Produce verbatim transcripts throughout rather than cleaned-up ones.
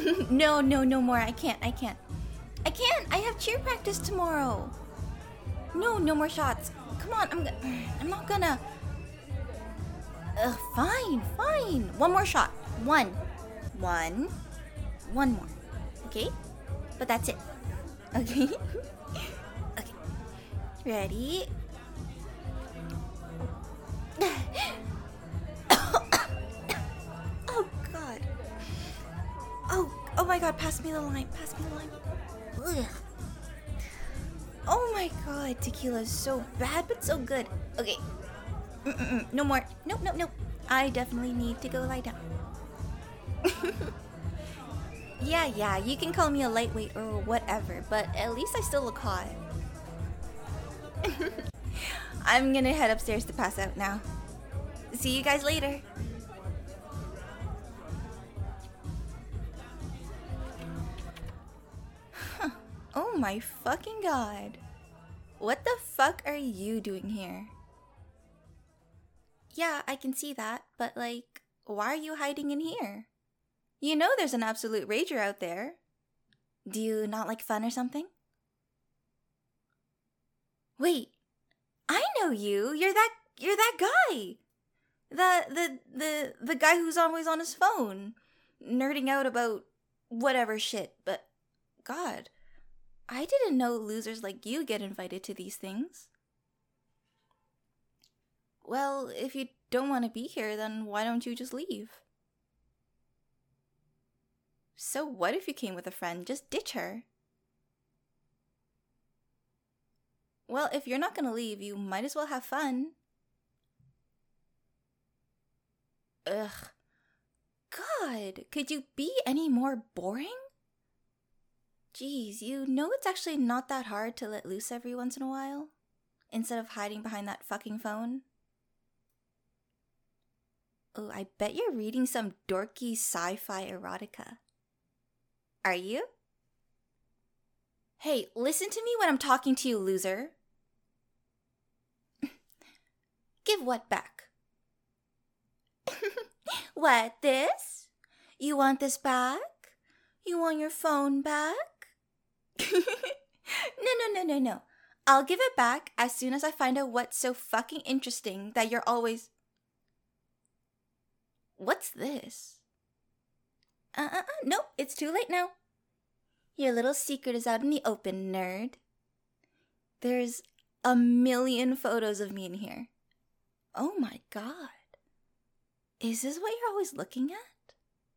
No, no, no more. I can't. I can't. I can't. I have cheer practice tomorrow. No, no more shots. Come on. I'm. I'm not gonna. Ugh, fine, fine. One more shot. One, one, one more. Okay, but that's it. Okay. Okay. Ready? Oh God. Oh, oh my God! Pass me the lime. Pass me the lime. Ugh. Oh my God! Tequila is so bad, but so good. Okay. Mm-mm-mm. No more. Nope, nope, nope. I definitely need to go lie down. Yeah, yeah. You can call me a lightweight or whatever, but at least I still look hot. I'm gonna head upstairs to pass out now. See you guys later. Huh. Oh my fucking God. What the fuck are you doing here? Yeah, I can see that, but like, why are you hiding in here? You know there's an absolute rager out there. Do you not like fun or something? Wait, I know you. You're that you're that guy. The the the the guy who's always on his phone, nerding out about whatever shit. But God, I didn't know losers like you get invited to these things. Well, if you don't want to be here, then why don't you just leave? So what if you came with a friend? Just ditch her. Well, if you're not gonna leave, you might as well have fun. Ugh. God, could you be any more boring? Jeez, you know it's actually not that hard to let loose every once in a while? Instead of hiding behind that fucking phone? Oh, I bet you're reading some dorky sci-fi erotica. Are you? Hey, listen to me when I'm talking to you, loser. Give what back? What, this? You want this back? You want your phone back? No, no, no, no, no. I'll give it back as soon as I find out what's so fucking interesting that you're always... What's this? Uh-uh-uh, nope, it's too late now. Your little secret is out in the open, nerd. There's a million photos of me in here. Oh my God. Is this what you're always looking at?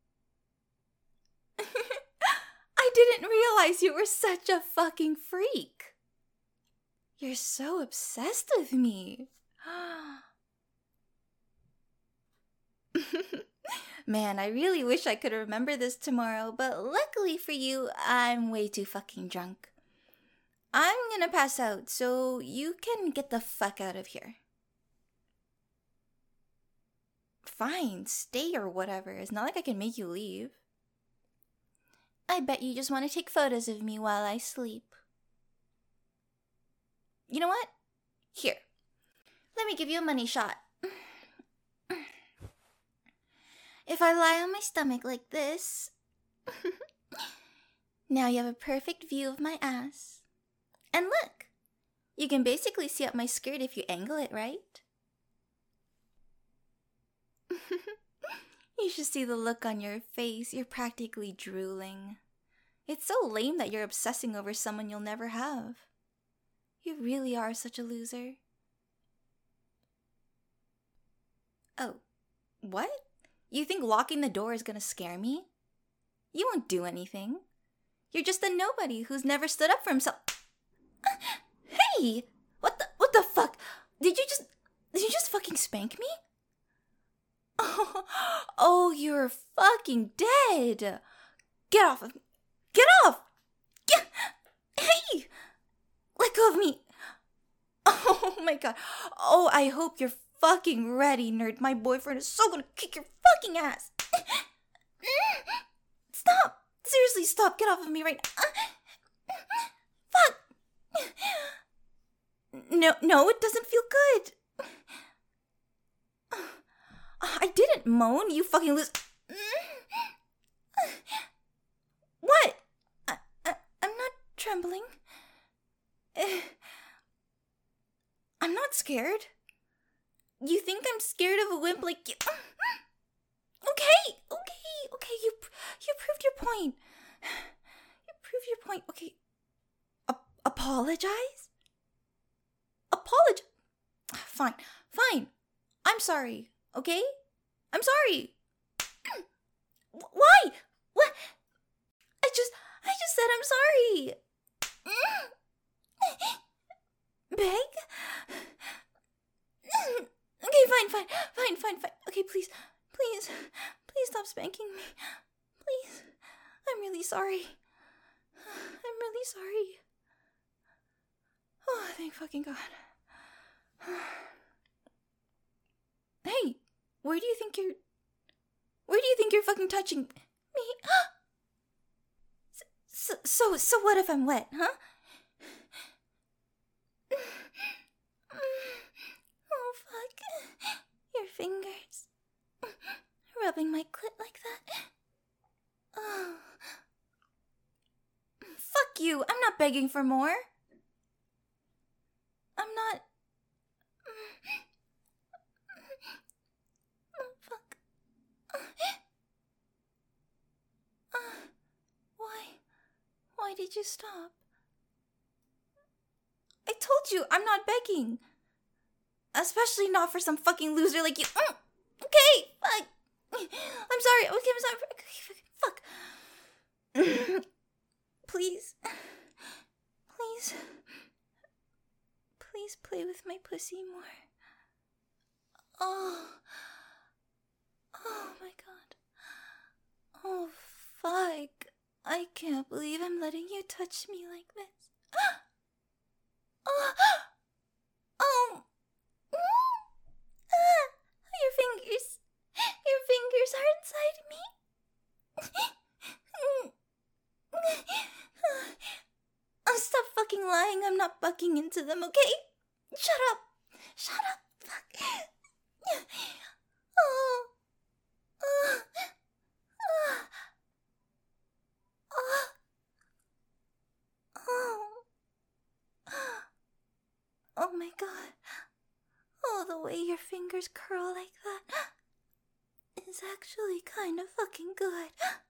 I didn't realize you were such a fucking freak. You're so obsessed with me. Man, I really wish I could remember this tomorrow, but luckily for you, I'm way too fucking drunk. I'm gonna pass out, so you can get the fuck out of here. Fine, stay or whatever. It's not like I can make you leave. I bet you just want to take photos of me while I sleep. You know what? Here. Let me give you a money shot. If I lie on my stomach like this, now you have a perfect view of my ass. And look, you can basically see up my skirt if you angle it right. You should see the look on your face. You're practically drooling. It's so lame that you're obsessing over someone you'll never have. You really are such a loser. Oh, what? You think locking the door is gonna scare me? You won't do anything. You're just a nobody who's never stood up for himself. Hey! What the what the fuck? Did you just did you just fucking spank me? Oh, oh, you're fucking dead. Get off of me. Get off! Get Hey! Let go of me. Oh my God. Oh, I hope you're fucking ready, nerd. My boyfriend is so gonna kick your fucking ass. Stop. Seriously, stop. Get off of me right now. Fuck. No, no, it doesn't feel good. I didn't moan, you fucking lose. trembling. Eh, I'm not scared. You think I'm scared of a wimp like you? Okay, okay, okay, you you proved your point. You proved your point. Okay. A- apologize? Apologize? Fine, fine. I'm sorry, okay? I'm sorry. Why? What? I just, I just said I'm sorry. Beg? Okay, fine, fine, fine, fine, fine. Okay, please, please, please stop spanking me. Please. I'm really sorry. I'm really sorry. Oh, thank fucking God. Hey, where do you think you're... Where do you think you're fucking touching me? So, so, so what if I'm wet, huh? Oh, fuck. Your fingers. Rubbing my clit like that. Oh. Fuck you. I'm not begging for more. I'm not... Oh, fuck. Uh, why? Why did you stop? I told you, I'm not begging. Especially not for some fucking loser like you. Mm, okay, fuck. I'm sorry. Okay, I'm sorry. Okay, fuck. Please. Please. Please play with my pussy more. Oh. Oh my God. Oh, fuck. I can't believe I'm letting you touch me like this. Oh. Oh. Ah, your fingers. Your fingers are inside me. Oh, stop fucking lying. I'm not bucking into them, okay? Shut up. Shut up. Fuck. Oh. Oh. Oh. Oh. Oh my God. Oh, the way your fingers curl like that is actually kind of fucking good.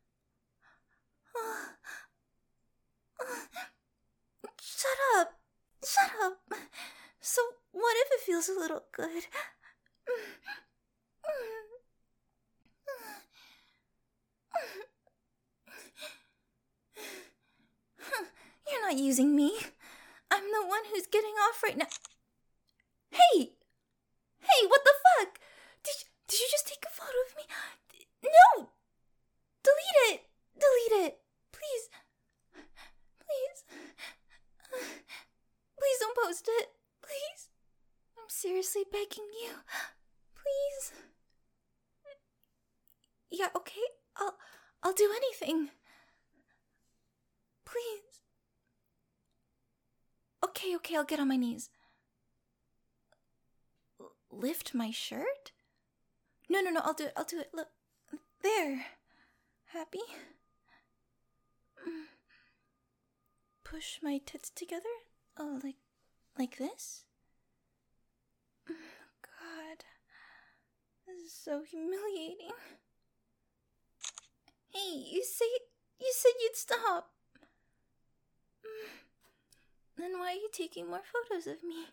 Oh. Oh. Shut up. Shut up. So, what if it feels a little good? You're not using me. I'm the one who's getting off right now. Hey! Hey, what the fuck? Did you, did you just take a photo of me? No! Delete it! Delete it! Please. Please. Please don't post it. Please. I'm seriously begging you. Please. Yeah, okay. I'll I'll do anything. Please. Okay, okay, I'll get on my knees. L- lift my shirt? No, no, no, I'll do it. I'll do it. Look. There. Happy? Mm. Push my tits together? Oh, like like this? Mm, God. This is so humiliating. Hey, you say you said you'd stop. Mm. Then why are you taking more photos of me?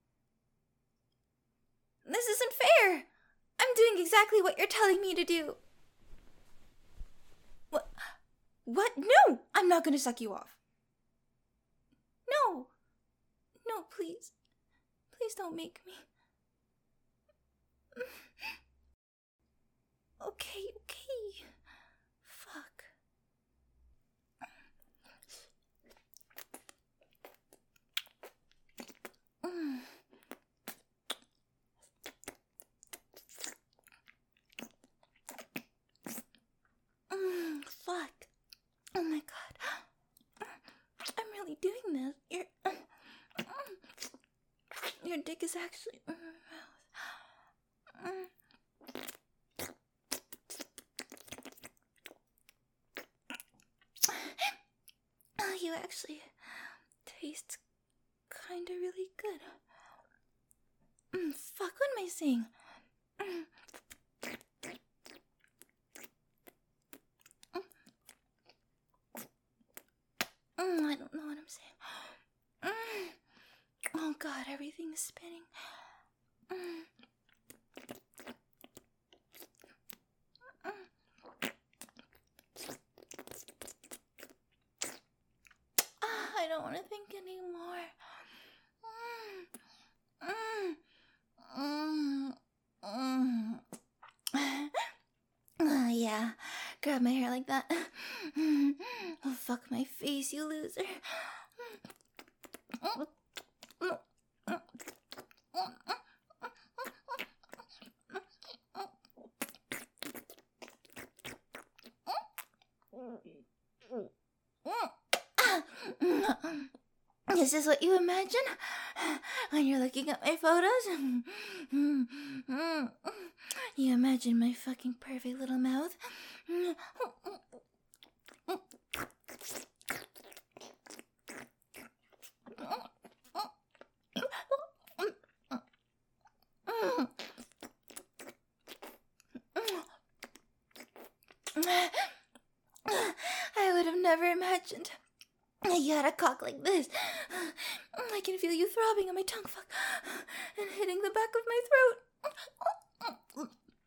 This isn't fair! I'm doing exactly what you're telling me to do. What? What? No! I'm not gonna suck you off. No! No, please. Please don't make me. Okay, okay. Fuck. Mm. Mm, fuck. Oh my God. I'm really doing this. Your, your dick is actually in my mouth. Oh, you actually tastes kinda really good. Mm, fuck, what am I saying? Mm. Mm, I don't know what I'm saying. Mm. Oh god, everything's spinning. Mm. I don't want to think anymore. Mm, mm, mm. Oh, yeah, grab my hair like that. Oh, fuck my face, you loser. Is this what you imagine when you're looking at my photos? You imagine my fucking perfect little mouth? I would have never imagined you had a cock like this. I can feel you throbbing on my tongue, fuck, and hitting the back of my throat.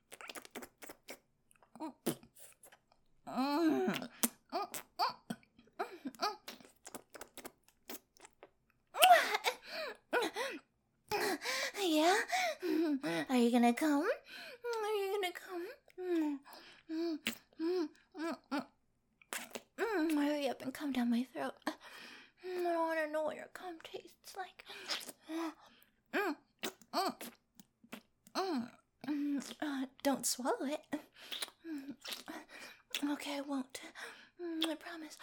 Yeah? Are you gonna come? Are you gonna come? Hurry up and come down my throat. I don't want to know what your cum tastes like. Uh, don't swallow it. Okay, I won't. I promise.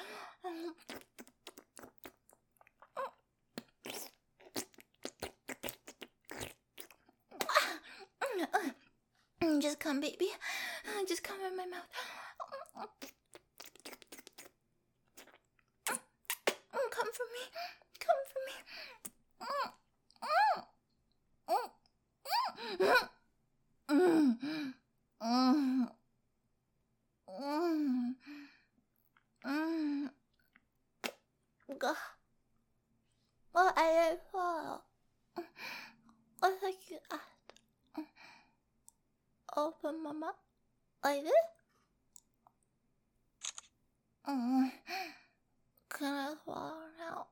Just come, baby. Just come in my mouth. Come for me. Come for me. What I fall. What like you at? Open my mouth like this. Mm. Can I swallow now?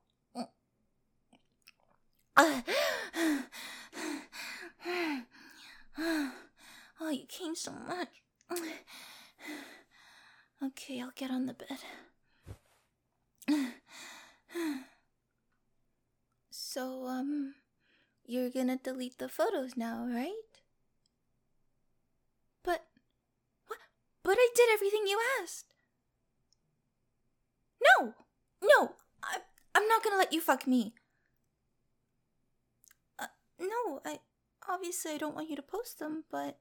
Oh, you came so much. Okay, I'll get on the bed. So, um, you're gonna delete the photos now, right? But, what? But I did everything you asked. No! No! I, I'm not gonna let you fuck me. Uh, no, I... Obviously, I don't want you to post them, but...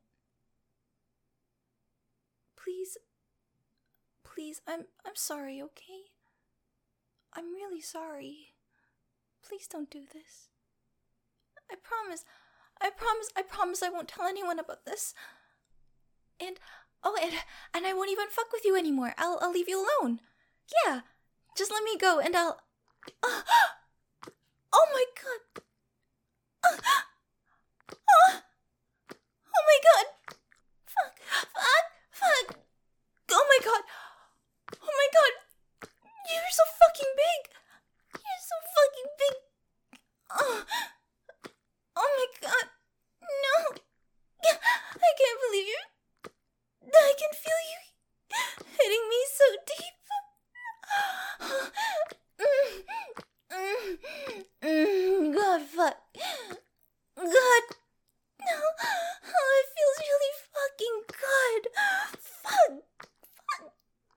Please... Please, I'm... I'm sorry, okay? I'm really sorry. Please don't do this. I promise... I promise, I promise I won't tell anyone about this. And... Oh, and, and I won't even fuck with you anymore. I'll, I'll leave you alone. Yeah, just let me go and I'll... Uh, oh my god! Uh, uh, oh my god! Fuck! Fuck! Fuck! Oh my god! Oh my god! You're so fucking big! You're so fucking big! Uh, oh my god! No! I can't believe you! I can feel you hitting me so deep! God, fuck. God. No. Oh, it feels really fucking good. Fuck. Fuck.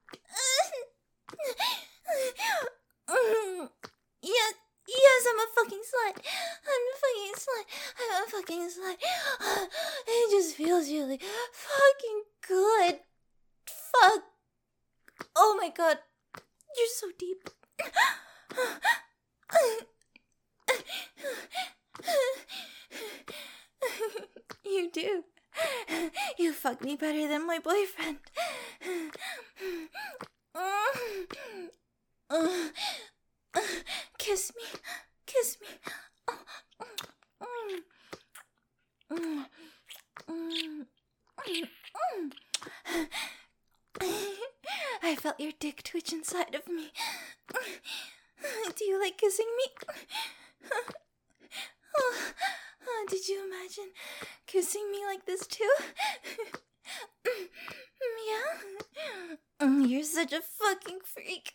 Yes, yes, I'm a fucking slut. I'm a fucking slut. I'm a fucking slut. It just feels really fucking good. Fuck. Oh my god. You're so deep. You do. You fuck me better than my boyfriend. Kiss me. Kiss me. I felt your dick twitch inside of me. Do you like kissing me? Oh, did you imagine kissing me like this too? Yeah? You're such a fucking freak.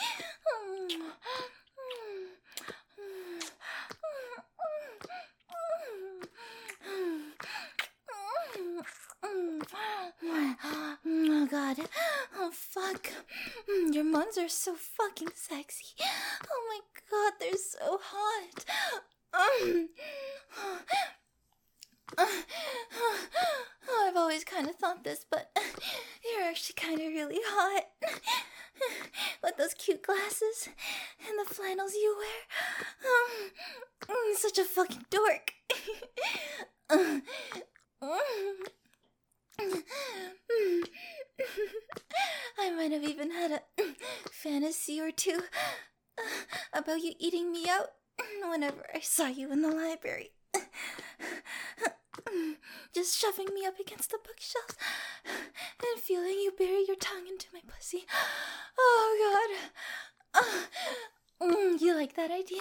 Oh god. Oh fuck. Your moans are so fucking sexy. Oh my god, they're so hot. Um, I've always kind of thought this, but you're actually kind of really hot. With those cute glasses and the flannels you wear. Um, such a fucking dork. I might have even had a fantasy or two about you eating me out whenever I saw you in the library. Just shoving me up against the bookshelf and feeling you bury your tongue into my pussy. Oh god. Uh, you like that idea?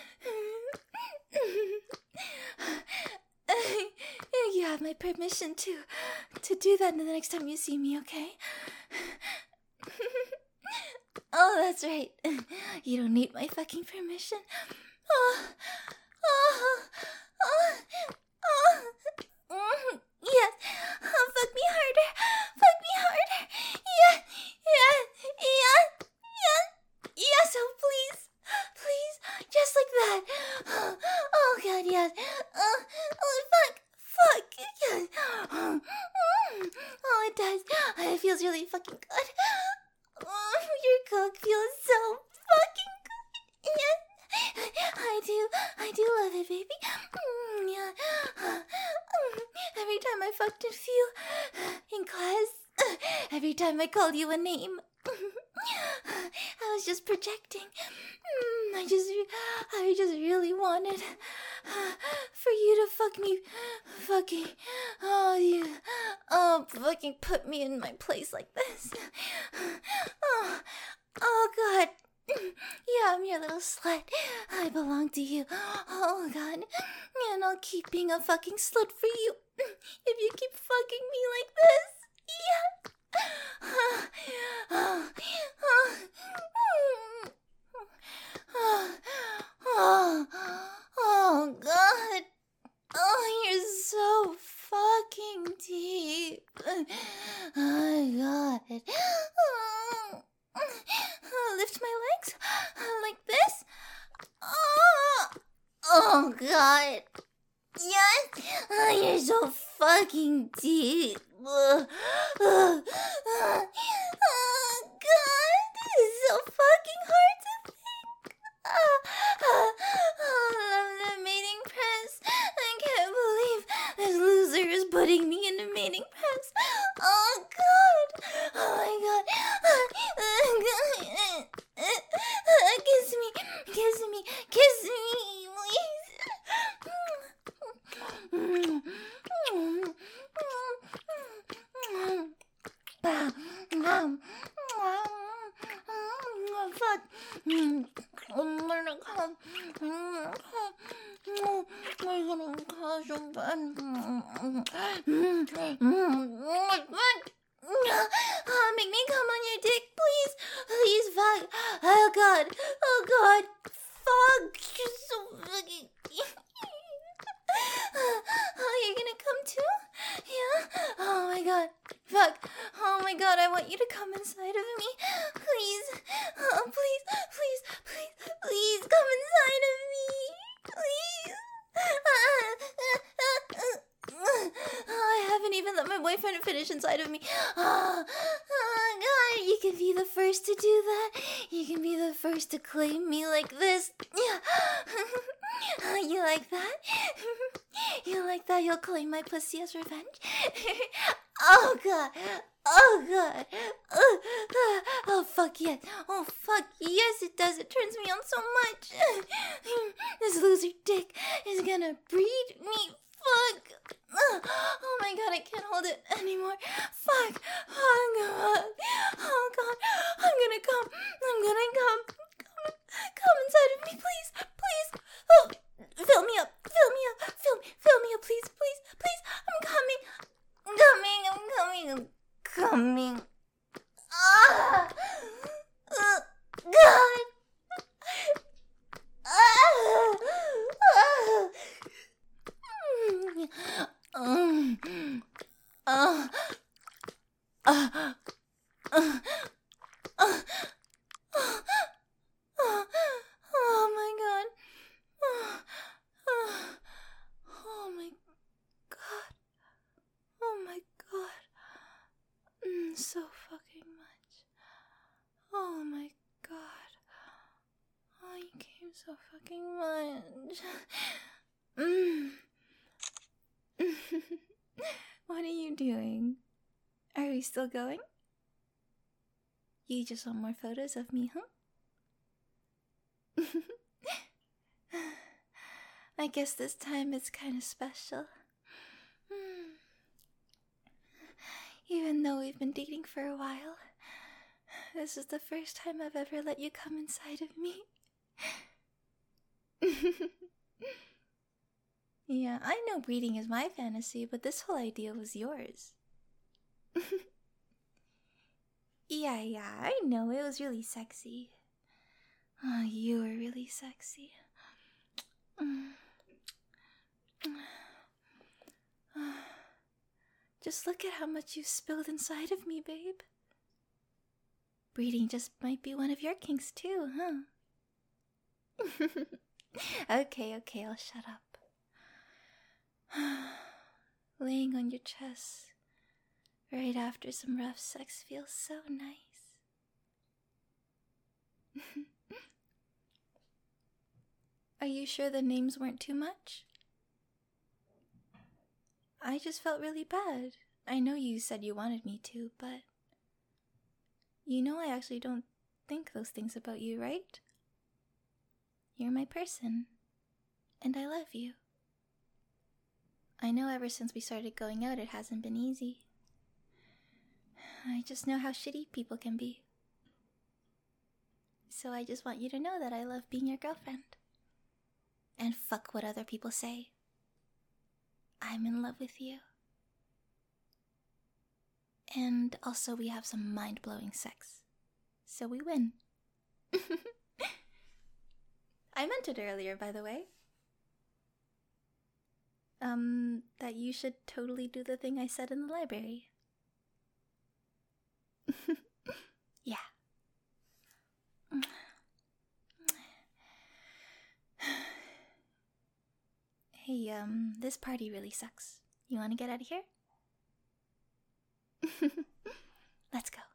You have my permission to to do that the next time you see me, okay? Oh, that's right. You don't need my fucking permission. Oh, oh, oh, oh. Mm, yes. Oh, fuck me harder. Fuck me harder. Yeah, yeah, yeah, yeah. Yes, oh, please. Please. Just like that. Oh, oh god, yes. Oh, oh, fuck. Fuck. Yes. Oh, oh, it does. It feels really fucking good. Oh, your cock feels so fucking good. Yes. I do. I do love it, baby. Mm, yeah. Mm, every time I fucked with you in class, every time I called you a name, I was just projecting. Mm, I just, I just really wanted for you to fuck me, fucking, oh, you, oh, fucking put me in my place like this. Oh, oh, God. Yeah, I'm your little slut. I belong to you. Oh, God. And I'll keep being a fucking slut for you if you keep fucking me like this. Yeah. Oh, oh, oh, God. Oh, you're so fucking deep. Oh, God. Oh, lift my legs like this. Oh, oh God. Yes. Oh, you're so fucking deep. Oh, oh, oh, God. This is so fucking hard to think. Oh, oh, oh, the mating press. I can't believe this loser is putting me in the mating press. Oh, God. Oh, my God. Kiss me. Kiss me. Kiss me, please. Fuck. I'm gonna come. I'm gonna come so bad. Oh, make me come on your dick, please. Please, fuck. Oh, God. Oh, God. Fuck. You're so fucking... Oh, you're gonna come too? Yeah? Oh, my God. Fuck. Oh, my God. I want you to come inside of me. Please. Oh, please. Please. Please. Please. Come inside of me. Please. Oh, I haven't even let my boyfriend finish inside of me. Oh, oh Oh god, you can be the first to do that. You can be the first to claim me like this. You like that? You like that? You'll claim my pussy as revenge? Oh god. Oh god. Oh, oh fuck yes. Oh fuck yes it does. It turns me on so much. This loser dick is gonna breed me. Fuck. Oh my god, I can't hold it anymore. Fuck. Oh god. Oh god. I'm gonna come. I'm gonna come. Come, come inside of me, please. Please. Oh, fill me up. Fill me up. Fill me. Fill me up, please. Please. Please. I'm coming. I'm coming. I'm coming. I'm coming. Ah. Oh, god. Ah. Ah. Um, uh, uh, uh, uh, uh, uh, oh my god. Oh, oh, oh my god. Oh my god. Mm, so fucking much. Oh my god. Oh, you came so fucking much. Mm. What are you doing? Are we still going? You just want more photos of me, huh? I guess this time it's kind of special. Even though we've been dating for a while, this is the first time I've ever let you come inside of me. Yeah, I know breeding is my fantasy, but this whole idea was yours. Yeah, yeah, I know, it was really sexy. Oh, you were really sexy. Just look at how much you've spilled inside of me, babe. Breeding just might be one of your kinks too, huh? Okay, okay, I'll shut up. Laying on your chest right after some rough sex feels so nice. Are you sure the names weren't too much? I just felt really bad. I know you said you wanted me to, but you know I actually don't think those things about you, right? You're my person, and I love you. I know ever since we started going out it hasn't been easy. I just know how shitty people can be. So I just want you to know that I love being your girlfriend. And fuck what other people say. I'm in love with you. And also we have some mind-blowing sex. So we win. I meant it earlier, by the way. Um, that you should totally do the thing I said in the library. Yeah. Hey, um, this party really sucks. You wanna get out of here? Let's go.